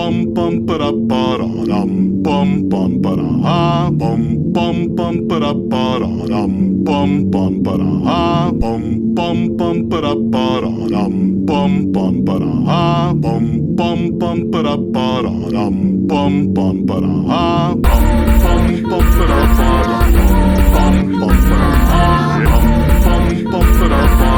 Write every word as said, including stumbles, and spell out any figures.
bum bum ba da ba da dum bum bum ba da ha bum bum bum ba da ba da dum bum bum ba da ha bum bum bum ba da ba da dum bum bum ba da ha bum bum bum ba da ba da dum bum bum ba da ha bum bum bum ba da ba da dum bum bum ba da ha bum bum bum ba da ba